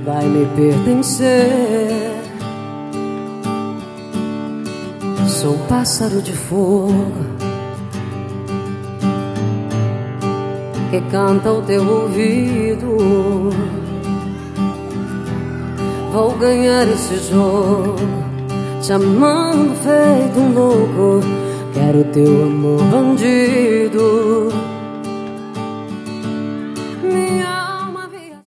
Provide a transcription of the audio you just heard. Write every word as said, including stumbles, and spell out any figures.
vai me pertencer. Sou pássaro de fogo que canta ao teu ouvido. Vou ganhar esse jogo, te amando feito um louco. Quero teu amor bandido.